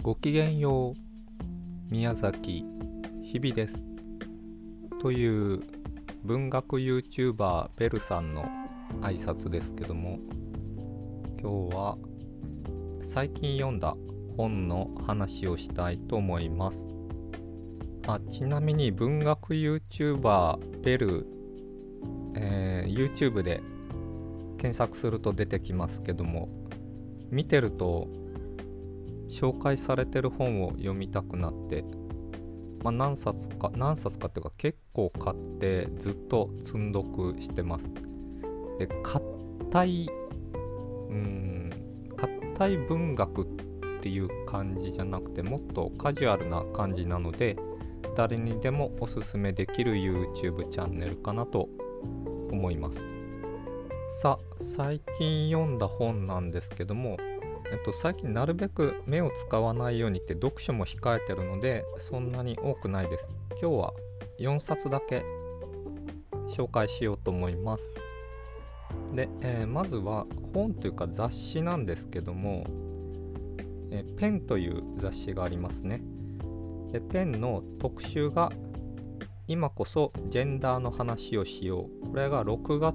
ごきげんよう、宮崎日々です。という文学 YouTuber ベルさんの挨拶ですけども、今日は最近読んだ本の話をしたいと思います。ちなみに文学 YouTuber ベル、YouTube で検索すると出てきますけども、見てると紹介されてる本を読みたくなって、何冊かっていうか結構買ってずっと積んどくしてます。で、硬い文学っていう感じじゃなくて、もっとカジュアルな感じなので、誰にでもおすすめできる YouTube チャンネルかなと思います。最近読んだ本なんですけども、最近なるべく目を使わないようにって読書も控えてるので、そんなに多くないです。今日は4冊だけ紹介しようと思います。で、まずは本というか雑誌なんですけども、ペンという雑誌がありますね。で、ペンの特集が今こそジェンダーの話をしよう。これが6月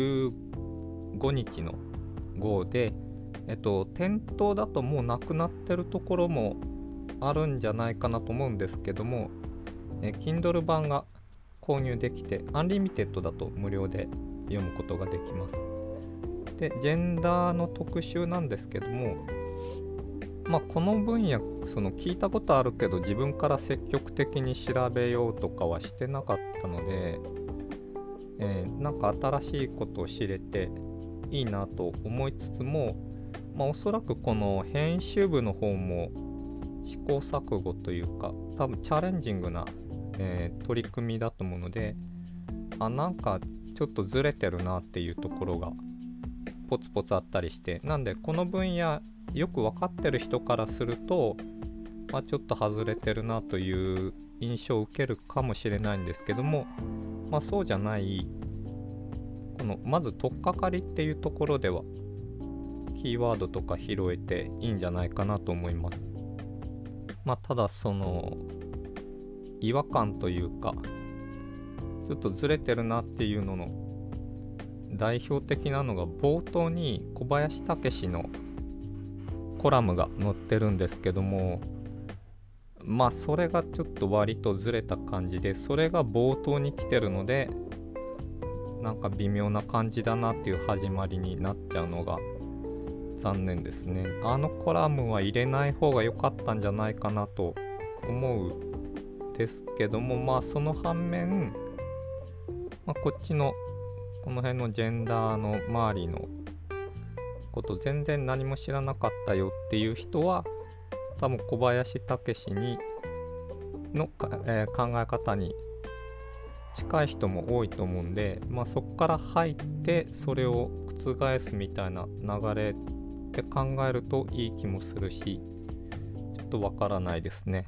15日の号で、店頭だともうなくなってるところもあるんじゃないかなと思うんですけども、Kindle 版が購入できて、アンリミテッドだと無料で読むことができます。で、ジェンダーの特集なんですけども、この分野聞いたことあるけど自分から積極的に調べようとかはしてなかったので、なんか新しいことを知れていいなと思いつつも、おそらくこの編集部の方も試行錯誤というか、多分チャレンジングな、取り組みだと思うので、なんかちょっとずれてるなっていうところがポツポツあったりして、なんでこの分野よく分かってる人からすると、ちょっと外れてるなという印象を受けるかもしれないんですけども、そうじゃない、このまず取っかかりっていうところではキーワードとか拾えていいんじゃないかなと思います。ただ違和感というか、ちょっとずれてるなっていうのの代表的なのが、冒頭に小林武史のコラムが載ってるんですけども、それがちょっと割とずれた感じで、それが冒頭に来てるので、なんか微妙な感じだなっていう始まりになっちゃうのが残念ですね。コラムは入れない方が良かったんじゃないかなと思うんですけども、その反面、こっちのこの辺のジェンダーの周りのこと全然何も知らなかったよっていう人は、多分小林武史の、考え方に近い人も多いと思うんで、そこから入ってそれを覆すみたいな流れって考えるといい気もするし、ちょっとわからないですね。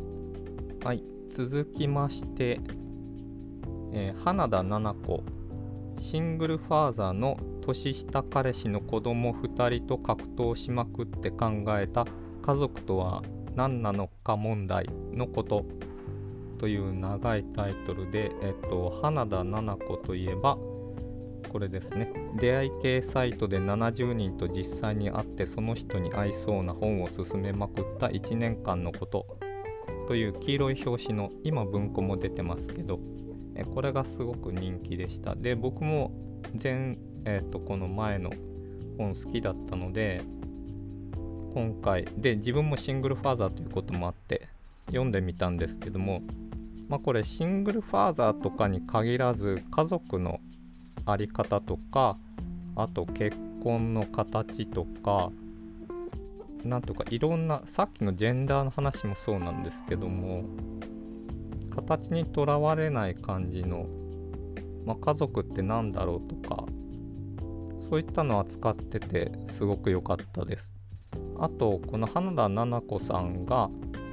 続きまして、花田七子、シングルファーザーの年下彼氏の子供2人と格闘しまくって考えた家族とは何なのか問題のことという長いタイトルで、花田七子といえばこれですね。出会い系サイトで70人と実際に会ってその人に合いそうな本を勧めまくった1年間のことという黄色い表紙の、今文庫も出てますけど、これがすごく人気でした。で、僕もこの前の本好きだったので、今回で自分もシングルファーザーということもあって読んでみたんですけども、これシングルファーザーとかに限らず、家族のあり方とか、あと結婚の形とか、なんとかいろんな、さっきのジェンダーの話もそうなんですけども、形にとらわれない感じの、家族ってなんだろうとか、そういったのを扱っててすごく良かったです。あとこの花田七子さんが、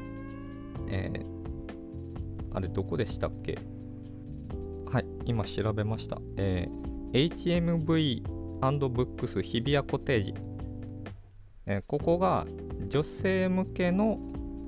あれどこでしたっけ？今調べました。HMV& ブックス日比谷コテージここが女性向けの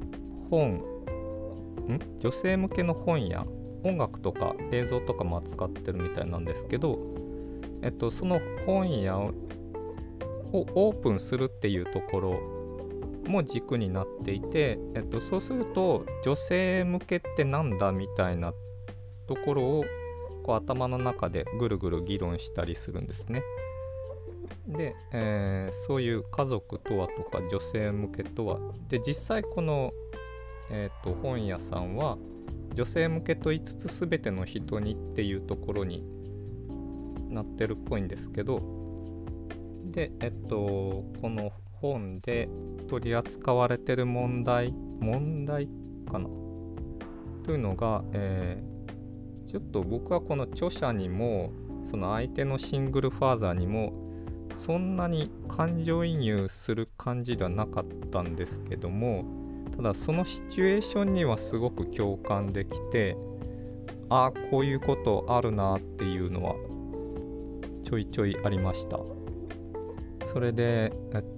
女性向けの本や音楽とか映像とかも扱ってるみたいなんですけど、その本屋をオープンするっていうところも軸になっていて、そうすると女性向けってなんだみたいなところをこう頭の中でぐるぐる議論したりするんですね。で、そういう家族とはとか女性向けとはで、実際この、本屋さんは女性向けと言いつつ全ての人にっていうところになってるっぽいんですけど、で、この本で取り扱われてる問題かなというのが、ちょっと僕はこの著者にもその相手のシングルファーザーにもそんなに感情移入する感じではなかったんですけども、ただそのシチュエーションにはすごく共感できて、こういうことあるなっていうのはちょいちょいありました。それで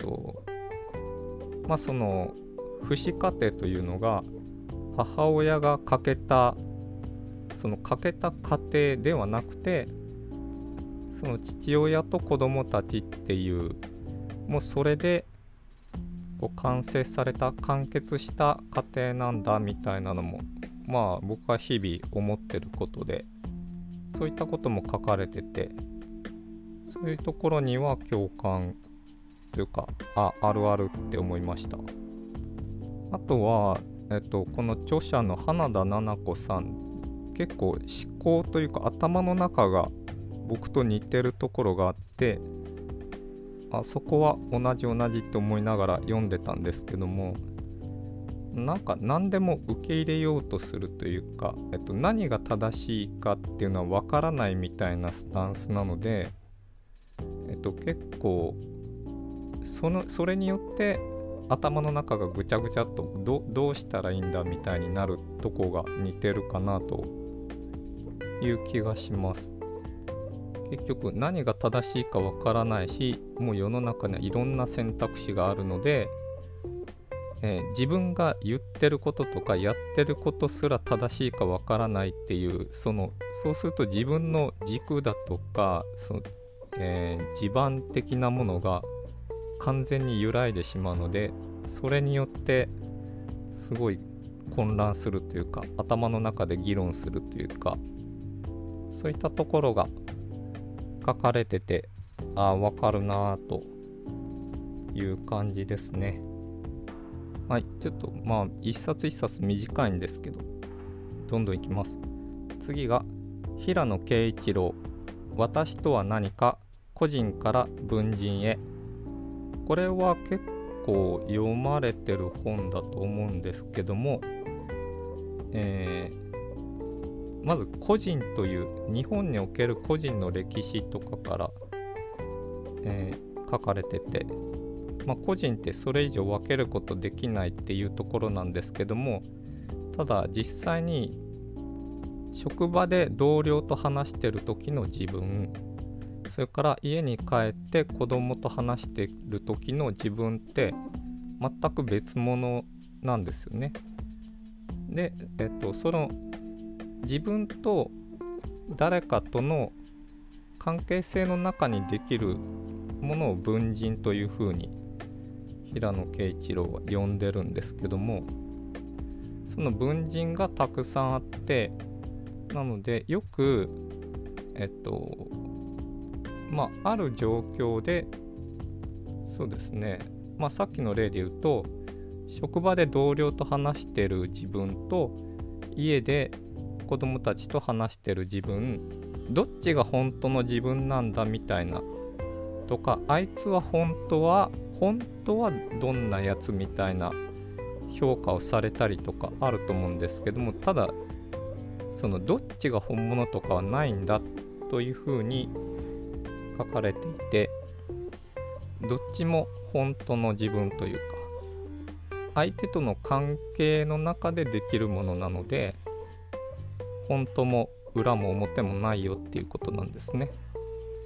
その父子家庭というのが母親が欠けた家庭ではなくて、その父親と子供たちっていうもうそれでこう完結した家庭なんだみたいなのも僕は日々思ってることで、そういったことも書かれてて、そういうところには共感というかあるあるって思いました。あとは、この著者の花田菜々子さん、結構思考というか頭の中が僕と似てるところがあって、そこは同じって思いながら読んでたんですけども、なんか何でも受け入れようとするというか、何が正しいかっていうのは分からないみたいなスタンスなので、結構それによって頭の中がぐちゃぐちゃっとどうしたらいいんだみたいになるとこが似てるかなという気がします。結局何が正しいかわからないし、もう世の中にはいろんな選択肢があるので、自分が言ってることとかやってることすら正しいかわからないっていう、そうすると自分の軸だとか地盤的なものが完全に揺らいでしまうので、それによってすごい混乱するというか、頭の中で議論するというか、そういったところが書かれてて、わかるなという感じですね。はい、ちょっと一冊一冊短いんですけど、どんどんいきます。次が平野啓一郎、私とは何か、個人から文人へ。これは結構読まれてる本だと思うんですけども、まず個人という日本における個人の歴史とかから、書かれてて、個人ってそれ以上分けることできないっていうところなんですけども、ただ実際に職場で同僚と話してる時の自分、それから家に帰って子供と話してる時の自分って全く別物なんですよね。で、その自分と誰かとの関係性の中にできるものを文人というふうに平野啓一郎は呼んでるんですけども、その文人がたくさんあって、なのでよくある状況で、そうですね、さっきの例で言うと、職場で同僚と話してる自分と家で子供たちと話してる自分、どっちが本当の自分なんだみたいなとか、あいつは本当はどんなやつみたいな評価をされたりとかあると思うんですけども、ただそのどっちが本物とかはないんだというふうに書かれていて、どっちも本当の自分というか、相手との関係の中でできるものなので、本当も裏も表もないよっていうことなんですね。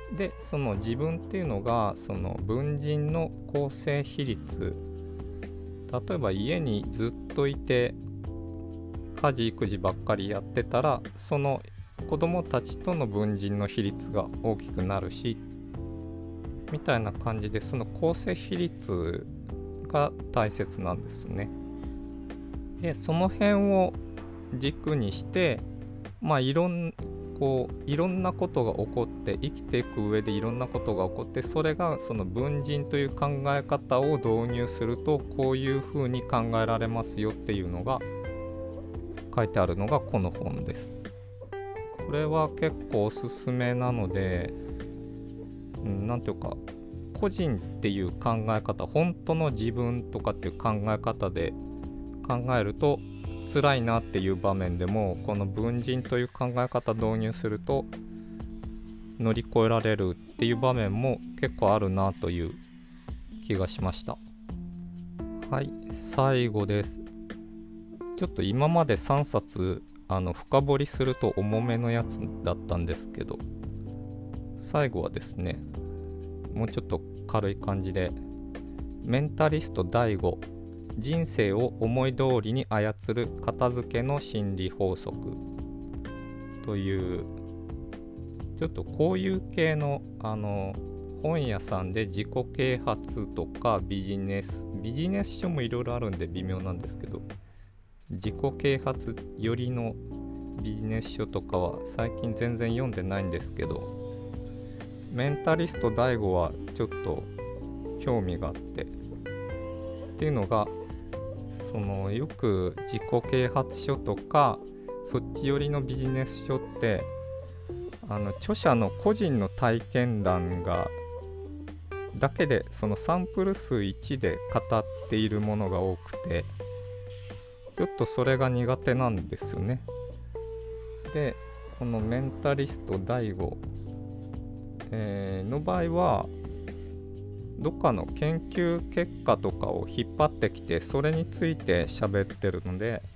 でその自分っていうのがその文人の構成比率、例えば家にずっといて家事育児ばっかりやってたら、その子供たちとの文人の比率が大きくなるしみたいな感じで、その構成比率が大切なんですね。でその辺を軸にして、いろんなことが起こって、生きていく上でいろんなことが起こって、それがその文人という考え方を導入するとこういうふうに考えられますよっていうのが書いてあるのがこの本です。これは結構おすすめなので、なんていうか、個人っていう考え方、本当の自分とかっていう考え方で考えると辛いなっていう場面でも、この文人という考え方導入すると乗り越えられるっていう場面も結構あるなという気がしました。はい、最後です。ちょっと今まで3冊深掘りすると重めのやつだったんですけど、最後はですね、もうちょっと軽い感じで、メンタリスト DAIGO、人生を思い通りに操る片付けの心理法則という、ちょっとこういう系の本屋さんで自己啓発とかビジネス書もいろいろあるんで微妙なんですけど、自己啓発よりのビジネス書とかは最近全然読んでないんですけど、メンタリスト DAIGO はちょっと興味があって、っていうのが、そのよく自己啓発書とかそっち寄りのビジネス書って著者の個人の体験談がだけで、そのサンプル数1で語っているものが多くて、ちょっとそれが苦手なんですよね。でこのメンタリスト DAIGO、の場合はどっかの研究結果とかを引っ張ってきて、それについて喋ってるので、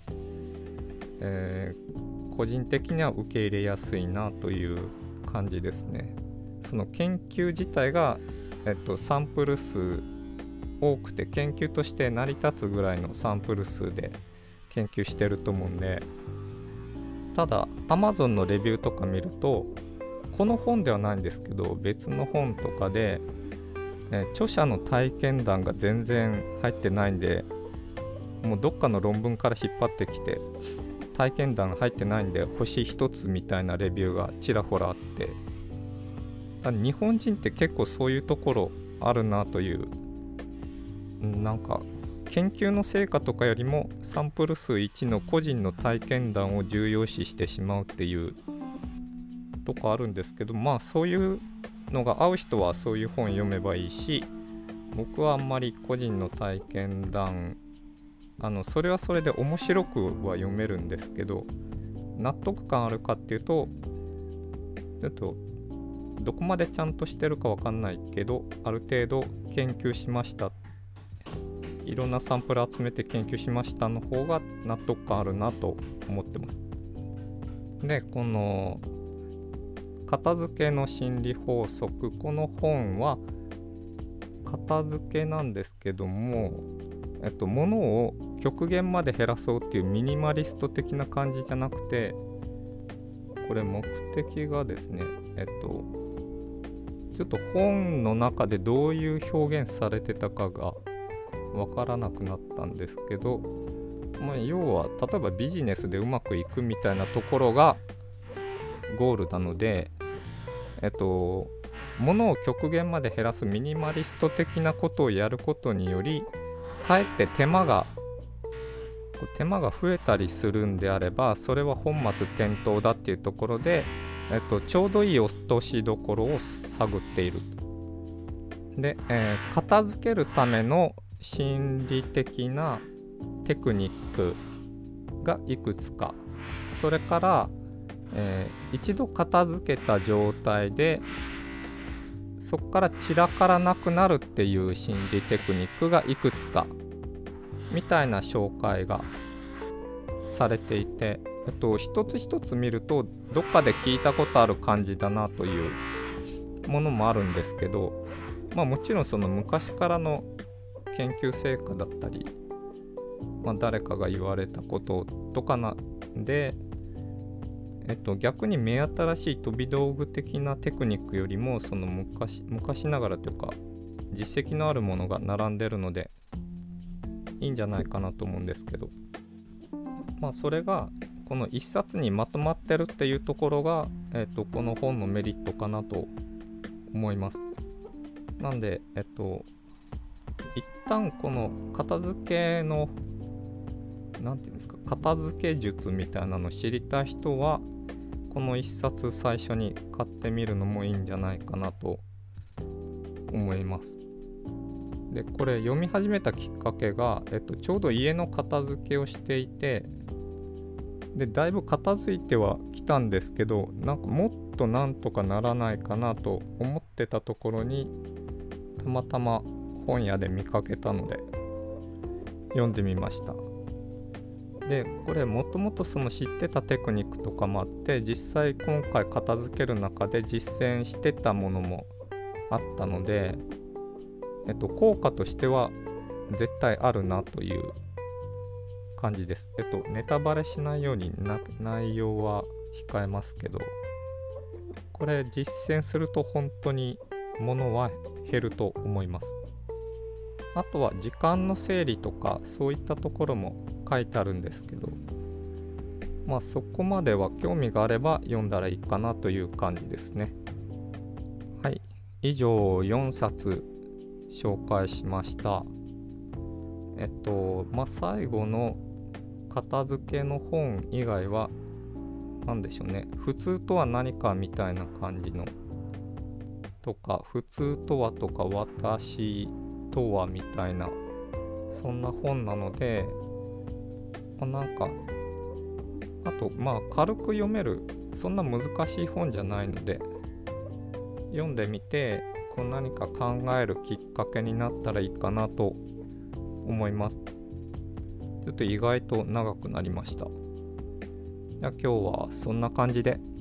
個人的には受け入れやすいなという感じですね。その研究自体が、サンプル数多くて、研究として成り立つぐらいのサンプル数で研究してると思うんで、ただ Amazon のレビューとか見ると、この本ではないんですけど別の本とかで、著者の体験談が全然入ってないんで、もうどっかの論文から引っ張ってきて体験談入ってないんで星1つみたいなレビューがちらほらあって、日本人って結構そういうところあるなという、なんか研究の成果とかよりもサンプル数1の個人の体験談を重要視してしまうっていうとこあるんですけど、そういうのが合う人はそういう本読めばいいし、僕はあんまり個人の体験談それはそれで面白くは読めるんですけど、納得感あるかっていうとちょっとどこまでちゃんとしてるかわかんないけど、ある程度研究しました、いろんなサンプル集めて研究しましたの方が納得感あるなと思ってます。でこの片付けの心理法則、この本は片付けなんですけども、物を極限まで減らそうっていうミニマリスト的な感じじゃなくて、これ目的がですね、ちょっと本の中でどういう表現されてたかがわからなくなったんですけど、要は例えばビジネスでうまくいくみたいなところがゴールなので、物を極限まで減らすミニマリスト的なことをやることにより、かえって手間が増えたりするんであれば、それは本末転倒だっていうところで、ちょうどいい落としどころを探っている。で、片付けるための心理的なテクニックがいくつか、それから、一度片付けた状態でそこから散らからなくなるっていう心理テクニックがいくつかみたいな紹介がされていて、一つ一つ見るとどっかで聞いたことある感じだなというものもあるんですけど、もちろんその昔からの研究成果だったり、誰かが言われたこととかなんで、逆に目新しい飛び道具的なテクニックよりもその昔ながらというか実績のあるものが並んでるのでいいんじゃないかなと思うんですけど、それがこの一冊にまとまってるっていうところが、この本のメリットかなと思います。なんで一旦この片付けの片付け術みたいなのを知りたい人はこの一冊最初に買ってみるのもいいんじゃないかなと思います。でこれ読み始めたきっかけが、ちょうど家の片付けをしていて、でだいぶ片付いてはきたんですけど、もっとなんとかならないかなと思ってたところにたまたま本屋で見かけたので読んでみました。でこれもともとその知ってたテクニックとかもあって、実際今回片付ける中で実践してたものもあったので、効果としては絶対あるなという感じです。ネタバレしないように内容は控えますけど、これ実践すると本当に物は減ると思います。あとは時間の整理とかそういったところも書いてあるんですけど、そこまでは興味があれば読んだらいいかなという感じですね。はい、以上4冊紹介しました。最後の片付けの本以外は何でしょうね、普通とは何かみたいな感じのとか、普通とはとか私とはみたいな、そんな本なので、あと軽く読める、そんな難しい本じゃないので読んでみて何か考えるきっかけになったらいいかなと思います。ちょっと意外と長くなりました。じゃあ今日はそんな感じで